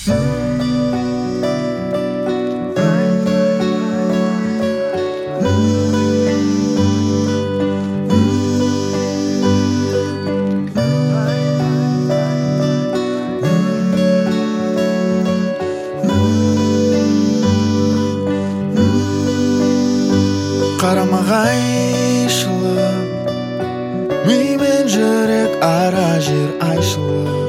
Қарама-қайшылық ми мен жүрек ара жер айшылық.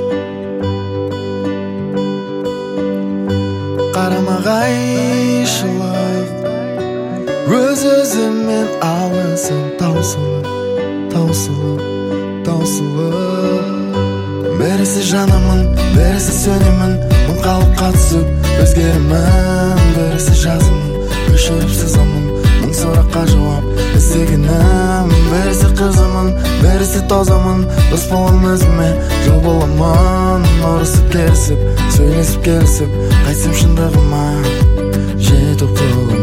Қарама-қайшылық өз-өзімен алысым таусылып, таусылып, таусылып. Бірісі жанымын, бірісі сөнемін, мың қалыпқа түсіп өзгеремін. Бірісі жазымын, өшіріп сызамын, мың сұраққа жауап іздегенім. Бірісі қызымын, бірісі тозамын, дос болам өзіме жол боламын. Ұрысып керісіп, сөйлесіп келісіп, қайтсам шындығыма жетіп құламын.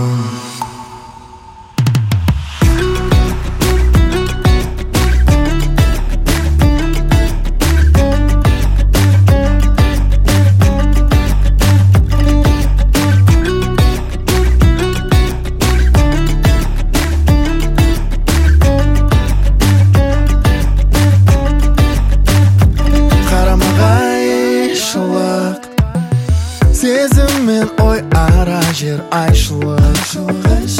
Сезім мен ой ара жер айшылық.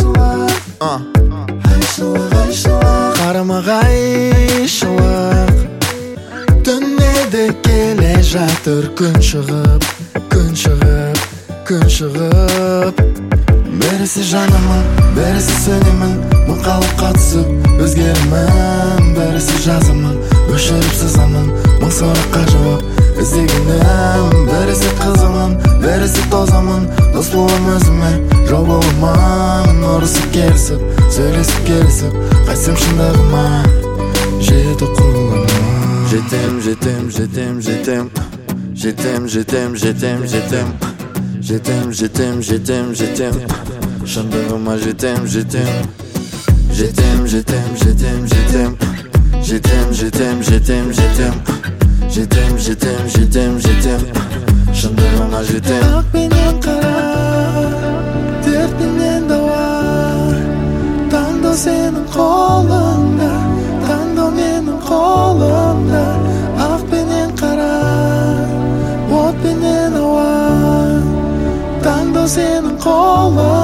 Қарама-қайшылық түнеде келе жатыр күн шығып, күн шығып, күн шығып. Бірісі жанымын, бірісі сөнемін, мың қалыпқа түсіп өзгеремін. Бірісі жазымын, өшіріп сызамын, мың сұраққа жауап іздегенім. Бірісі қызымын, бірісі тозамын, дос болам өзіме жол боламын. Ұрысып керісіп, сөйлесіп келісіп, қайтсам шындығыма жетіп құламын. Жетем, жетем, жетем, жетем, жетем, жетем, жетем, жетем, жетем, жетем, жетем, жетем, шындығыма жетем, жетем, жетем, жетем, жетем, жетем, жетем, жетем, жетем, жетем, жетем, жетем, жетем, жетем, шындығыма жетем. Ақ пенен қара, дертпенен дауа, таңдау сенің қолыңда, таңдау менің қолымда. Ақ пенен қара, от пенен ауа, таңдау сенің қолыңда.